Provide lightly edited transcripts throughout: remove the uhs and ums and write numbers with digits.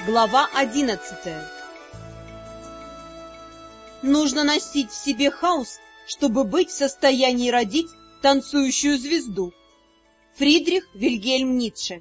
Глава 11. Нужно носить в себе хаос, чтобы быть в состоянии родить танцующую звезду. Фридрих Вильгельм Ницше.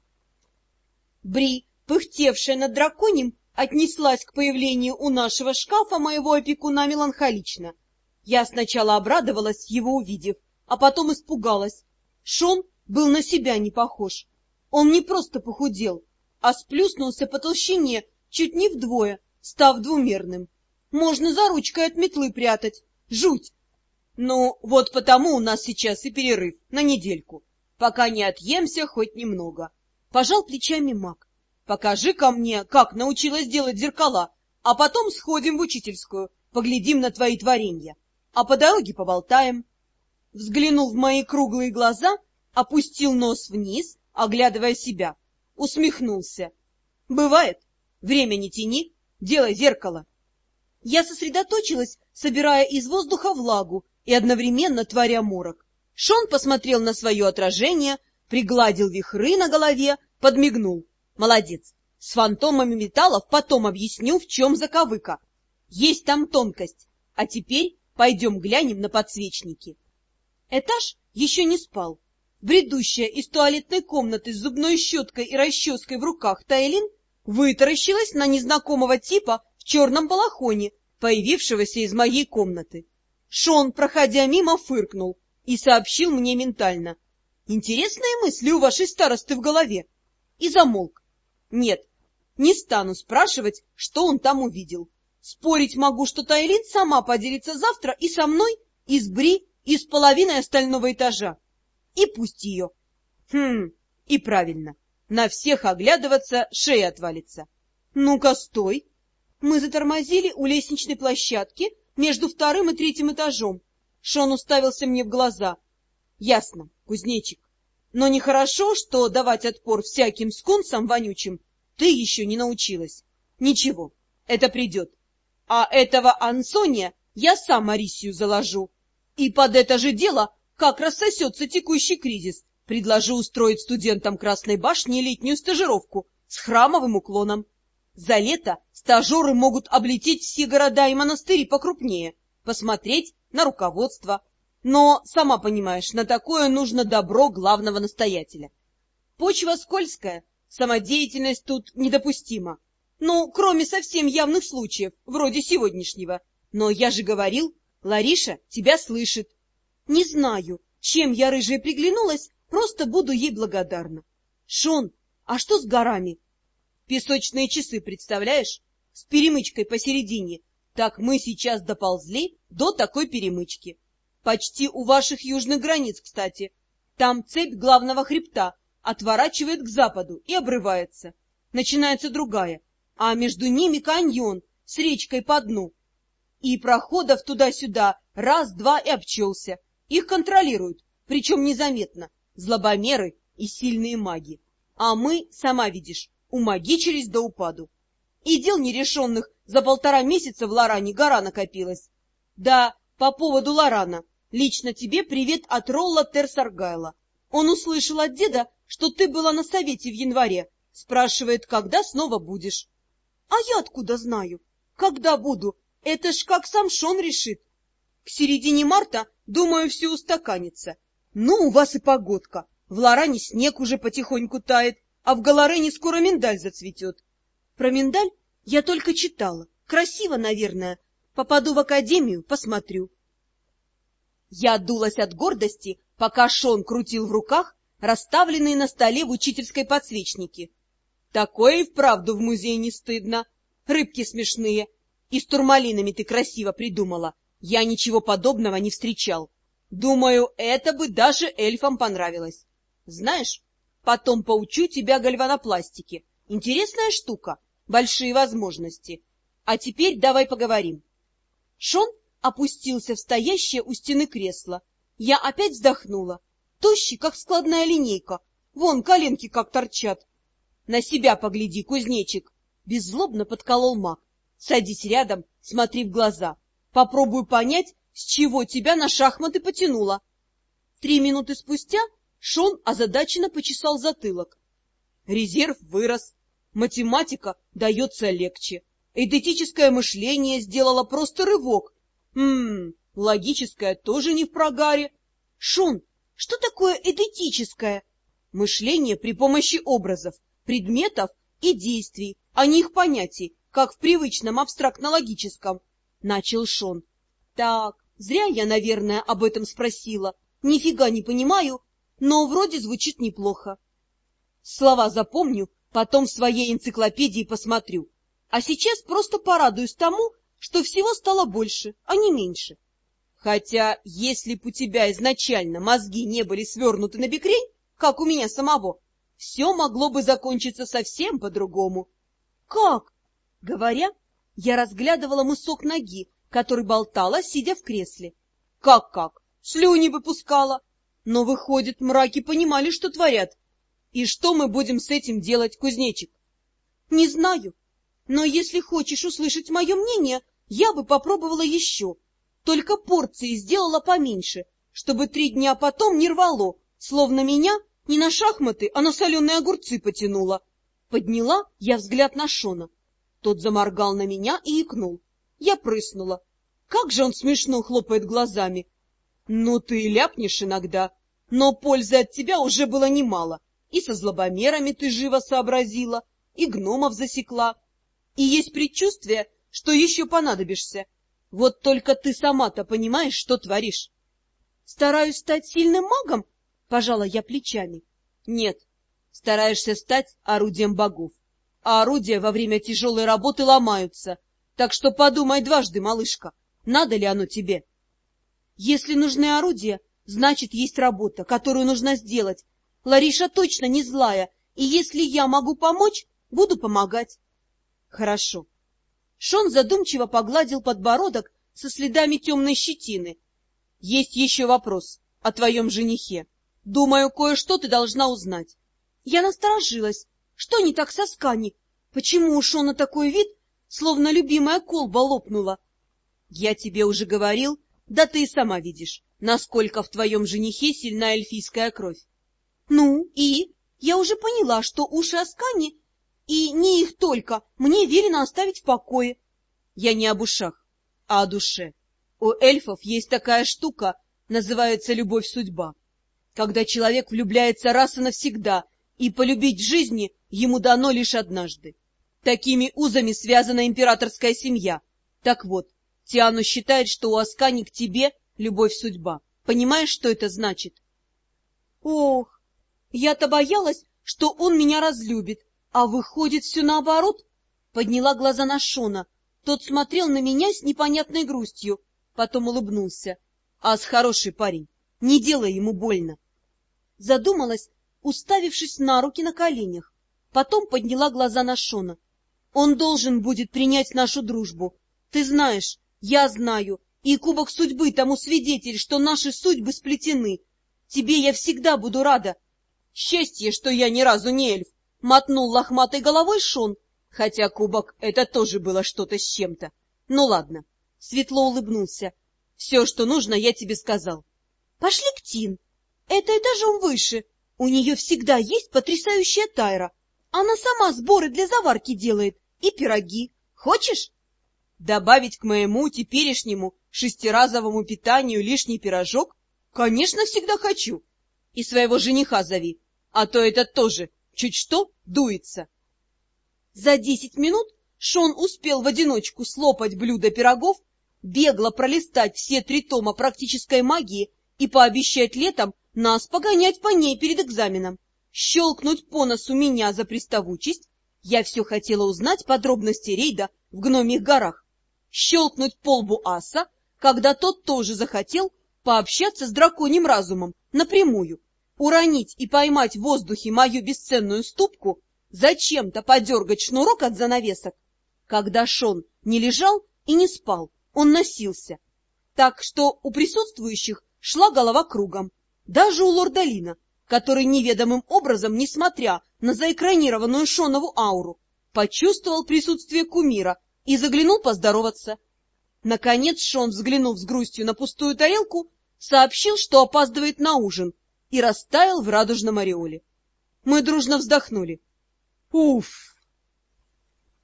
Бри, пыхтевшая над драконьим, отнеслась к появлению у нашего шкафа моего опекуна меланхолично. Я сначала обрадовалась, его увидев, а потом испугалась. Шон был на себя не похож. Он не просто похудел, а сплюснулся по толщине чуть не вдвое, став двумерным. Можно за ручкой от метлы прятать. Жуть! Ну, вот потому у нас сейчас и перерыв на недельку, пока не отъемся хоть немного. Пожал плечами маг. Покажи-ка мне, как научилась делать зеркала, а потом сходим в учительскую, поглядим на твои творенья, а по дороге поболтаем. Взглянул в мои круглые глаза, опустил нос вниз, оглядывая себя. Усмехнулся. Бывает. Время не тяни, делай зеркало. Я сосредоточилась, собирая из воздуха влагу и одновременно творя морок. Шон посмотрел на свое отражение, пригладил вихры на голове, подмигнул. Молодец. С фантомами металлов потом объясню, в чем заковыка. Есть там тонкость. А теперь пойдем глянем на подсвечники. Этаж еще не спал. Бредущая из туалетной комнаты с зубной щеткой и расческой в руках Тайлин вытаращилась на незнакомого типа в черном балахоне, появившегося из моей комнаты. Шон, проходя мимо, фыркнул и сообщил мне ментально. «Интересные мысли у вашей старосты в голове». И замолк. Нет, не стану спрашивать, что он там увидел. Спорить могу, что Тайлин сама поделится завтра и со мной, и с Бри, и с половиной остального этажа. И пусть ее. И правильно. На всех оглядываться, шея отвалится. Ну-ка, стой. Мы затормозили у лестничной площадки между вторым и третьим этажом. Шон уставился мне в глаза. Ясно, кузнечик. Но нехорошо, что давать отпор всяким скунсам вонючим ты еще не научилась. Ничего, это придет. А этого Ансония я сам Арисию заложу. И под это же дело, как рассосется текущий кризис, предложу устроить студентам Красной башни летнюю стажировку с храмовым уклоном. За лето стажеры могут облететь все города и монастыри покрупнее, посмотреть на руководство. Но, сама понимаешь, на такое нужно добро главного настоятеля. Почва скользкая, самодеятельность тут недопустима. Ну, кроме совсем явных случаев, вроде сегодняшнего. Но я же говорил, Лариша тебя слышит. Не знаю, чем я рыжая приглянулась, просто буду ей благодарна. Шон, а что с горами? Песочные часы, представляешь? С перемычкой посередине. Так мы сейчас доползли до такой перемычки. Почти у ваших южных границ, кстати. Там цепь главного хребта отворачивает к западу и обрывается. Начинается другая, а между ними каньон с речкой по дну. И проходов туда-сюда раз-два и обчелся. Их контролируют, причем незаметно, злобомеры и сильные маги. А мы, сама видишь, умагичились до упаду. И дел нерешенных за 1,5 месяца в Лоране гора накопилась. Да, по поводу Лорана. Лично тебе привет от Ролла Терсаргайла. Он услышал от деда, что ты была на совете в январе. Спрашивает, когда снова будешь. А я откуда знаю? Когда буду? Это ж как сам Шон решит. К середине марта, думаю, все устаканится. Ну, у вас и погодка. В Лоране снег уже потихоньку тает, а в Галарене скоро миндаль зацветет. Про миндаль я только читала. Красиво, наверное. Попаду в академию, посмотрю. Я дулась от гордости, пока Шон крутил в руках расставленные на столе в учительской подсвечники. Такое и вправду в музее не стыдно. Рыбки смешные. И с турмалинами ты красиво придумала. Я ничего подобного не встречал. Думаю, это бы даже эльфам понравилось. Знаешь, потом поучу тебя гальванопластике. Интересная штука, большие возможности. А теперь давай поговорим. Шон опустился в стоящее у стены кресло. Я опять вздохнула. Тощий, как складная линейка. Вон коленки как торчат. На себя погляди, кузнечик. Беззлобно подколол маг. Садись рядом, смотри в глаза. Попробую понять, с чего тебя на шахматы потянуло. 3 минуты спустя Шон озадаченно почесал затылок. Резерв вырос. Математика дается легче. Эдетическое мышление сделало просто рывок. Логическое тоже не в прогаре. Шон, что такое эдетическое? Мышление при помощи образов, предметов и действий, а не их понятий, как в привычном абстрактно-логическом. Начал Шон. Так, зря я, наверное, об этом спросила. Нифига не понимаю, но вроде звучит неплохо. Слова запомню, потом в своей энциклопедии посмотрю. А сейчас просто порадуюсь тому, что всего стало больше, а не меньше. Хотя, если б у тебя изначально мозги не были свернуты на бекрень, как у меня самого, все могло бы закончиться совсем по-другому. Как? Говоря, я разглядывала мысок ноги, который болтала, сидя в кресле. Как? Слюни выпускала. Но, выходит, мраки понимали, что творят. И что мы будем с этим делать, кузнечик? Не знаю. Но если хочешь услышать мое мнение, я бы попробовала еще. Только порции сделала поменьше, чтобы 3 дня потом не рвало, словно меня не на шахматы, а на соленые огурцы потянуло. Подняла я взгляд на Шона. Тот заморгал на меня и икнул. Я прыснула. Как же он смешно хлопает глазами. Ну, ты ляпнешь иногда, но пользы от тебя уже было немало. И со злобомерами ты живо сообразила, и гномов засекла. И есть предчувствие, что еще понадобишься. Вот только ты сама-то понимаешь, что творишь. Стараюсь стать сильным магом? Пожала я плечами. Нет, стараешься стать орудием богов. А орудия во время тяжелой работы ломаются. Так что подумай дважды, малышка, надо ли оно тебе? Если нужны орудия, значит, есть работа, которую нужно сделать. Лариша точно не злая, и если я могу помочь, буду помогать. Хорошо. Шон задумчиво погладил подбородок со следами темной щетины. Есть еще вопрос о твоем женихе. Думаю, кое-что ты должна узнать. Я насторожилась. Что не так со Скани? Почему у Шона такой вид, словно любимая колба лопнула? Я тебе уже говорил, да ты и сама видишь, насколько в твоем женихе сильна эльфийская кровь. Ну, и? Я уже поняла, что уши Аскани, и не их только, мне велено оставить в покое. Я не об ушах, а о душе. У эльфов есть такая штука, называется любовь-судьба. Когда человек влюбляется раз и навсегда, и полюбить в жизни ему дано лишь однажды. Такими узами связана императорская семья. Так вот, Тиану считает, что у Аскани к тебе любовь-судьба. Понимаешь, что это значит? Ох, я-то боялась, что он меня разлюбит, а выходит все наоборот. Подняла глаза на Шона. Тот смотрел на меня с непонятной грустью, потом улыбнулся. Ас хороший парень, не делай ему больно. Задумалась, уставившись на руки на коленях. Потом подняла глаза на Шона. Он должен будет принять нашу дружбу. Ты знаешь, я знаю, и кубок судьбы тому свидетель, что наши судьбы сплетены. Тебе я всегда буду рада. Счастье, что я ни разу не эльф, мотнул лохматой головой Шон, хотя кубок — это тоже было что-то с чем-то. Ну ладно, светло улыбнулся. Все, что нужно, я тебе сказал. Пошли к Тин. Это этажом выше. У нее всегда есть потрясающая тайра. Она сама сборы для заварки делает и пироги. Хочешь? Добавить к моему теперешнему 6-разовому питанию лишний пирожок? Конечно, всегда хочу. И своего жениха зови, а то этот тоже, чуть что, дуется. За 10 минут Шон успел в одиночку слопать блюдо пирогов, бегло пролистать все 3 тома практической магии и пообещать летом нас погонять по ней перед экзаменом, щелкнуть по носу меня за приставучесть. Я все хотела узнать подробности рейда в Гномьих горах, щелкнуть по лбу аса, когда тот тоже захотел пообщаться с драконьим разумом напрямую, уронить и поймать в воздухе мою бесценную ступку, зачем-то подергать шнурок от занавесок. Когда Шон не лежал и не спал, он носился, так что у присутствующих шла голова кругом, даже у лорда Лина, который неведомым образом, несмотря на заэкранированную Шонову ауру, почувствовал присутствие кумира и заглянул поздороваться. Наконец Шон, взглянув с грустью на пустую тарелку, сообщил, что опаздывает на ужин, и растаял в радужном ореоле. Мы дружно вздохнули. Уф!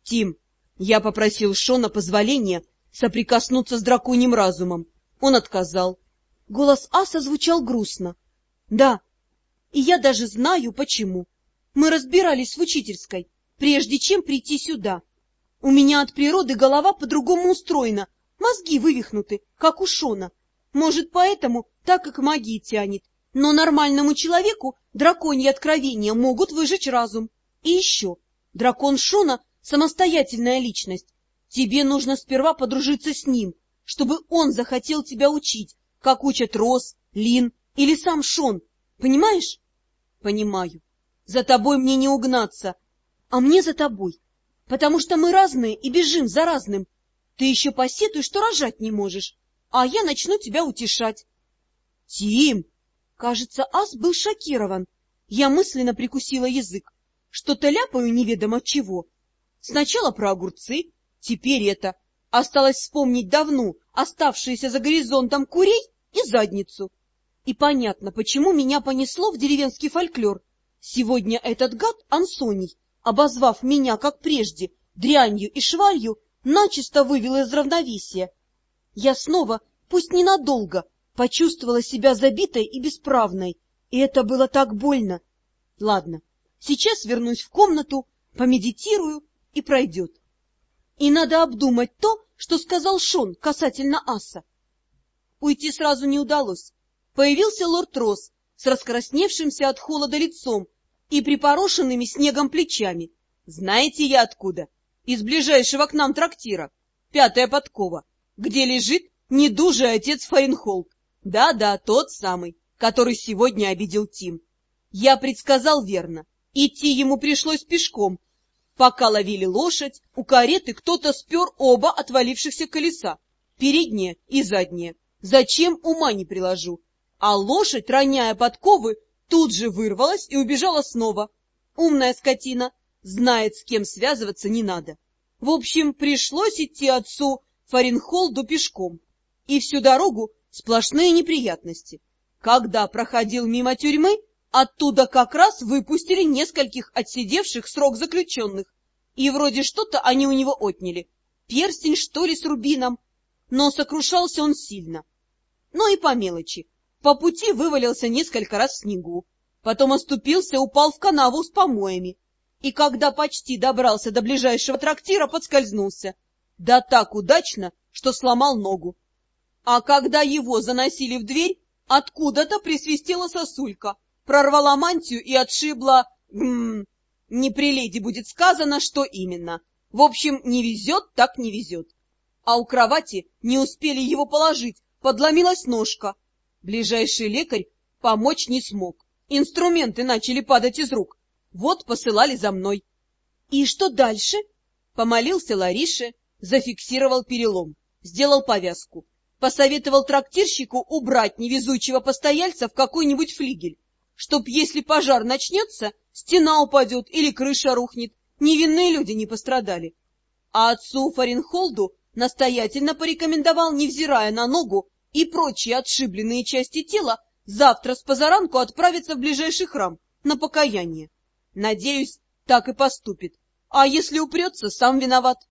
Тим, я попросил Шона позволения соприкоснуться с драконьим разумом. Он отказал. Голос Аса звучал грустно. Да, и я даже знаю, почему. Мы разбирались в учительской, прежде чем прийти сюда. У меня от природы голова по-другому устроена, мозги вывихнуты, как у Шона. Может, поэтому так и к магии тянет. Но нормальному человеку драконьи откровения могут выжечь разум. И еще, дракон Шона — самостоятельная личность. Тебе нужно сперва подружиться с ним, чтобы он захотел тебя учить, как учат Рос, Лин или сам Шон. Понимаешь? Понимаю. За тобой мне не угнаться, а мне за тобой. Потому что мы разные и бежим за разным. Ты еще посетуй, что рожать не можешь, а я начну тебя утешать. Тим! Кажется, Ас был шокирован. Я мысленно прикусила язык. Что-то ляпаю неведомо чего. Сначала про огурцы, теперь это. Осталось вспомнить давно оставшиеся за горизонтом курей и задницу. И понятно, почему меня понесло в деревенский фольклор. Сегодня этот гад Ансоний, обозвав меня, как прежде, дрянью и швалью, начисто вывел из равновесия. Я снова, пусть ненадолго, почувствовала себя забитой и бесправной, и это было так больно. Ладно, сейчас вернусь в комнату, помедитирую, и пройдет. И надо обдумать то, что сказал Шон касательно Аса. Уйти сразу не удалось. Появился лорд Росс с раскрасневшимся от холода лицом и припорошенными снегом плечами. Знаете я откуда? Из ближайшего к нам трактира, 5-я подкова, где лежит недужий отец Фаренхолд. Да-да, тот самый, который сегодня обидел Тим. Я предсказал верно. Идти ему пришлось пешком. Пока ловили лошадь, у кареты кто-то спер оба отвалившихся колеса, переднее и заднее. Зачем, ума не приложу. А лошадь, роняя подковы, тут же вырвалась и убежала снова. Умная скотина, знает, с кем связываться не надо. В общем, пришлось идти отцу Фаренхолду пешком. И всю дорогу сплошные неприятности. Когда проходил мимо тюрьмы, оттуда как раз выпустили нескольких отсидевших срок заключенных. И вроде что-то они у него отняли. Перстень, что ли, с рубином. Но сокрушался он сильно. Ну и по мелочи. По пути вывалился несколько раз в снегу. Потом оступился, упал в канаву с помоями. И когда почти добрался до ближайшего трактира, подскользнулся. Да так удачно, что сломал ногу. А когда его заносили в дверь, откуда-то присвистела сосулька, прорвала мантию и отшибла... Не при леди будет сказано, что именно. В общем, не везет, так не везет. А у кровати не успели его положить, подломилась ножка. Ближайший лекарь помочь не смог. Инструменты начали падать из рук. Вот посылали за мной. И что дальше? Помолился Ларише, зафиксировал перелом, сделал повязку. Посоветовал трактирщику убрать невезучего постояльца в какой-нибудь флигель, чтоб, если пожар начнется, стена упадет или крыша рухнет, невинные люди не пострадали. А отцу Фаренхолду настоятельно порекомендовал, невзирая на ногу и прочие отшибленные части тела, завтра с позаранку отправиться в ближайший храм на покаяние. Надеюсь, так и поступит. А если упрется, сам виноват.